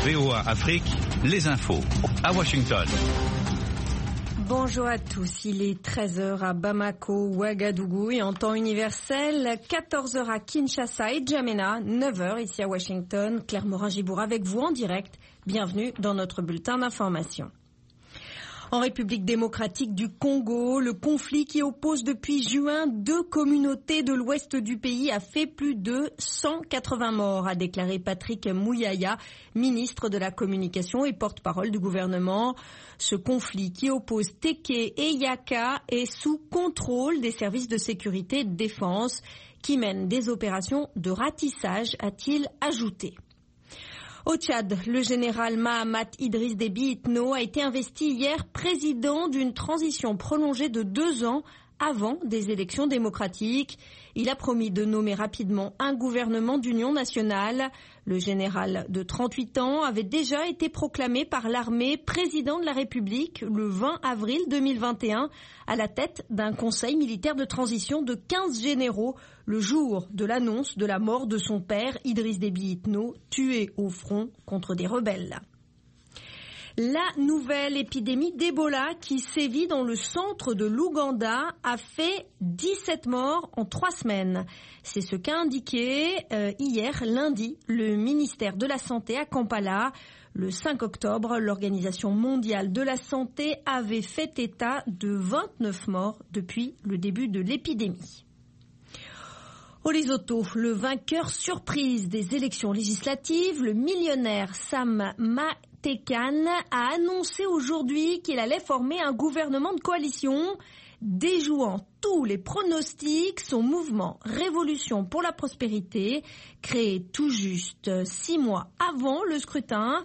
VOA Afrique, les infos à Washington. Bonjour à tous, il est 13h à Bamako, Ouagadougou et en temps universel, 14h à Kinshasa et Djamena, 9h ici à Washington. Claire Morin-Gibour avec vous en direct. Bienvenue dans notre bulletin d'information. En République démocratique du Congo, le conflit qui oppose depuis juin deux communautés de l'ouest du pays a fait plus de 180 morts, a déclaré Patrick Mouyaya, ministre de la Communication et porte-parole du gouvernement. Ce conflit qui oppose Teke et Yaka est sous contrôle des services de sécurité et de défense qui mènent des opérations de ratissage, a-t-il ajouté. Au Tchad, le général Mahamat Idriss Déby Itno a été investi hier président d'une transition prolongée de 2 ans avant des élections démocratiques. Il a promis de nommer rapidement un gouvernement d'union nationale. Le général de 38 ans avait déjà été proclamé par l'armée président de la République le 20 avril 2021 à la tête d'un conseil militaire de transition de 15 généraux le jour de l'annonce de la mort de son père Idriss Déby Itno, tué au front contre des rebelles. La nouvelle épidémie d'Ebola qui sévit dans le centre de l'Ouganda a fait 17 morts en 3 semaines. C'est ce qu'a indiqué hier, lundi, le ministère de la Santé à Kampala. Le 5 octobre, l'Organisation mondiale de la santé avait fait état de 29 morts depuis le début de l'épidémie. Au Lesotho, le vainqueur surprise des élections législatives, le millionnaire Sam Tekan a annoncé aujourd'hui qu'il allait former un gouvernement de coalition. Déjouant tous les pronostics, son mouvement Révolution pour la prospérité, créé tout juste 6 mois avant le scrutin,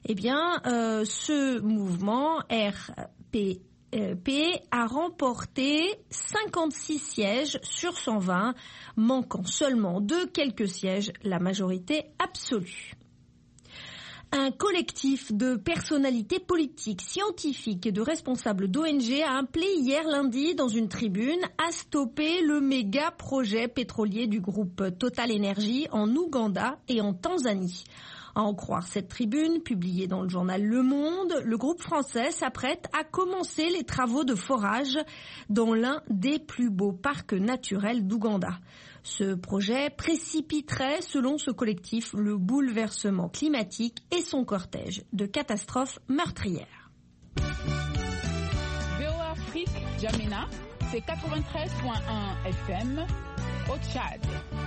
ce mouvement RPP a remporté 56 sièges sur 120, manquant seulement de quelques sièges la majorité absolue. Un collectif de personnalités politiques, scientifiques et de responsables d'ONG a appelé hier lundi dans une tribune à stopper le méga projet pétrolier du groupe Total Energy en Ouganda et en Tanzanie. À en croire cette tribune, publiée dans le journal Le Monde, le groupe français s'apprête à commencer les travaux de forage dans l'un des plus beaux parcs naturels d'Ouganda. Ce projet précipiterait, selon ce collectif, le bouleversement climatique et son cortège de catastrophes meurtrières. VOA Afrique, Djamena, c'est 93.1 FM au Tchad.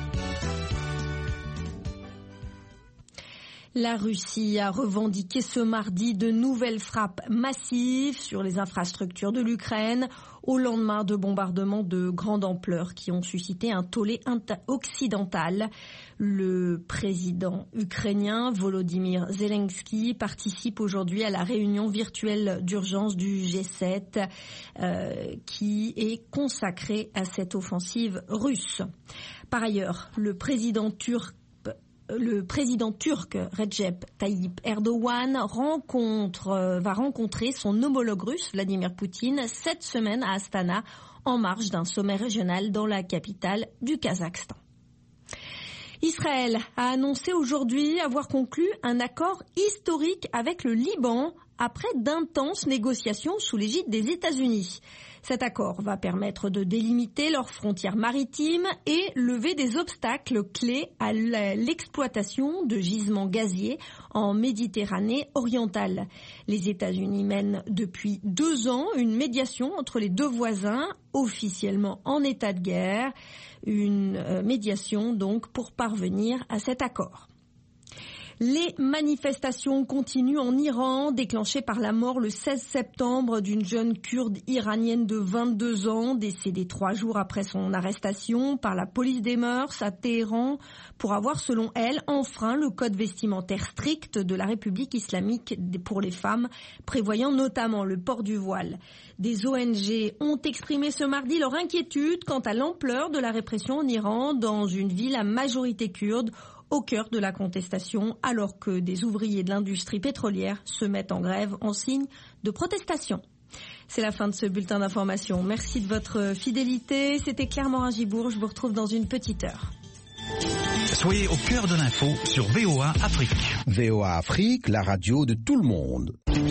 La Russie a revendiqué ce mardi de nouvelles frappes massives sur les infrastructures de l'Ukraine au lendemain de bombardements de grande ampleur qui ont suscité un tollé occidental. Le président ukrainien Volodymyr Zelensky participe aujourd'hui à la réunion virtuelle d'urgence du G7 qui est consacrée à cette offensive russe. Par ailleurs, le président turc Recep Tayyip Erdogan va rencontrer son homologue russe Vladimir Poutine cette semaine à Astana en marge d'un sommet régional dans la capitale du Kazakhstan. Israël a annoncé aujourd'hui avoir conclu un accord historique avec le Liban après d'intenses négociations sous l'égide des États-Unis. Cet accord va permettre de délimiter leurs frontières maritimes et lever des obstacles clés à l'exploitation de gisements gaziers en Méditerranée orientale. Les États-Unis mènent depuis 2 ans une médiation entre les 2 voisins, officiellement en état de guerre. Une médiation donc pour parvenir à cet accord. Les manifestations continuent en Iran, déclenchées par la mort le 16 septembre d'une jeune kurde iranienne de 22 ans, décédée 3 jours après son arrestation par la police des mœurs à Téhéran pour avoir, selon elle, enfreint le code vestimentaire strict de la République islamique pour les femmes, prévoyant notamment le port du voile. Des ONG ont exprimé ce mardi leur inquiétude quant à l'ampleur de la répression en Iran dans une ville à majorité kurde, au cœur de la contestation, alors que des ouvriers de l'industrie pétrolière se mettent en grève en signe de protestation. C'est la fin de ce bulletin d'information. Merci de votre fidélité. C'était Claire Morin-Gibour. Je vous retrouve dans une petite heure. Soyez au cœur de l'info sur VOA Afrique. VOA Afrique, la radio de tout le monde.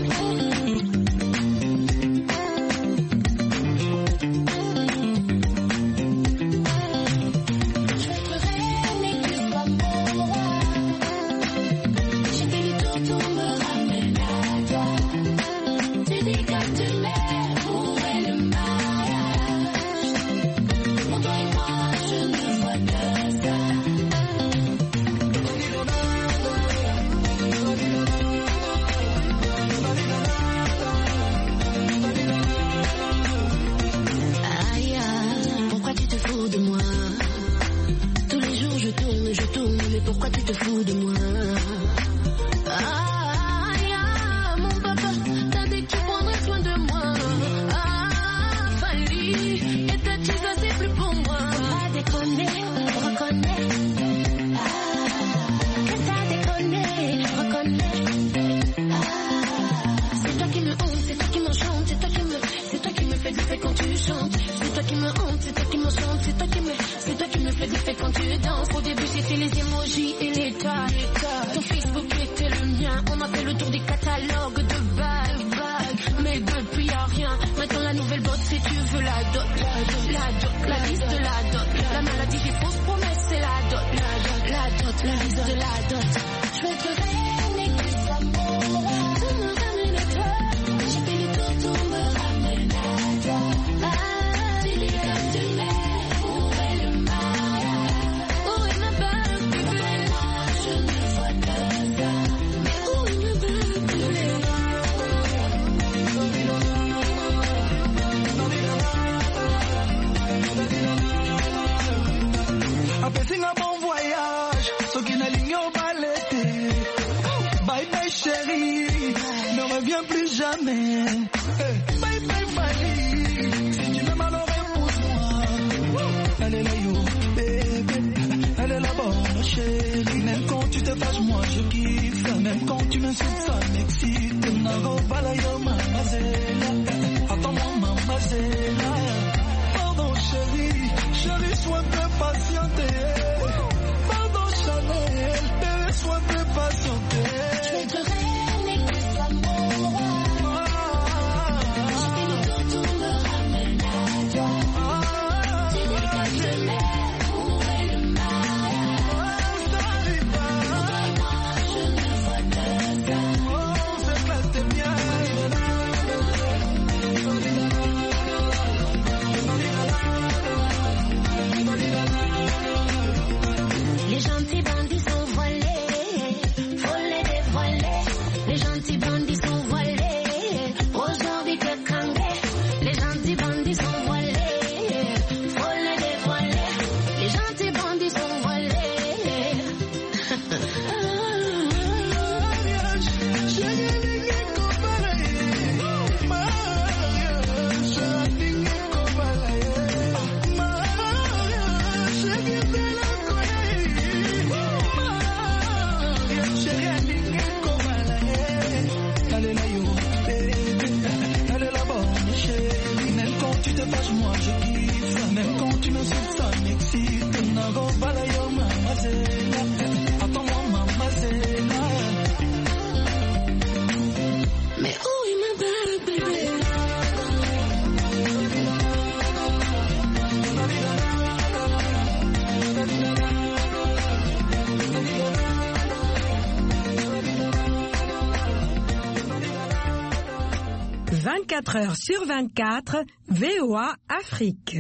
Heures sur 24, VOA Afrique.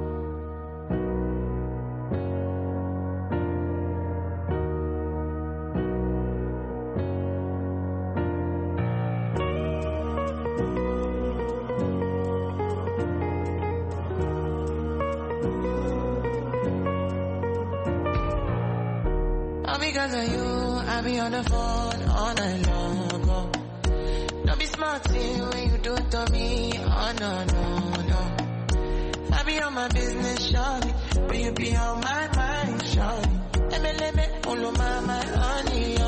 All because of you, I be on the phone all night long. Don't be smart when you do it to me. Oh no, no, no. I be on my business, shawty, but you be on my mind, shawty. Let me follow my honey.